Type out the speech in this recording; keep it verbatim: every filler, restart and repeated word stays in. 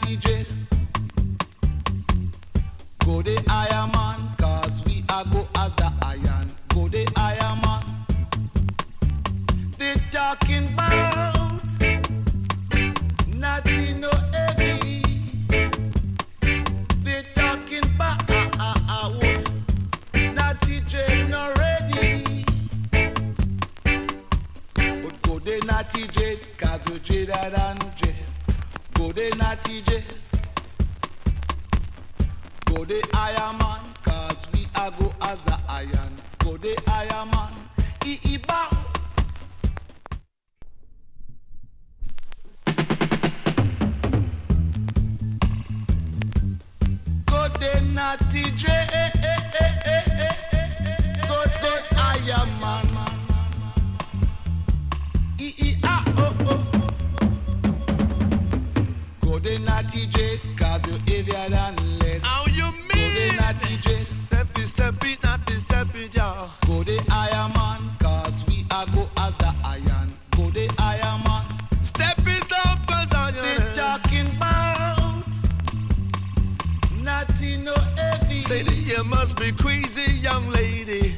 Natty J. Go the Iron Man, cause we are go as the iron. Go the Iron Man. They talking about Natty no heavy. They talking about ah ah ah what? Natty J no ready. But go the Natty J, cause you Jada than J. Go the Natty J. Go the Iron Man, cause we are go as the iron. Go the Iron Man, e e bow. Go the Natty J, go the Iron Man, e e ah oh oh. Go the Natty J, cause you heavier than lead. How you mean? Go the Natty J, Step it, step it, natty, step it, y'all. go the Iron Man, cause we are go as the iron. Go the Iron Man. Step it up as I They am. talking about Natty no heavy. Say that you must be crazy, young lady.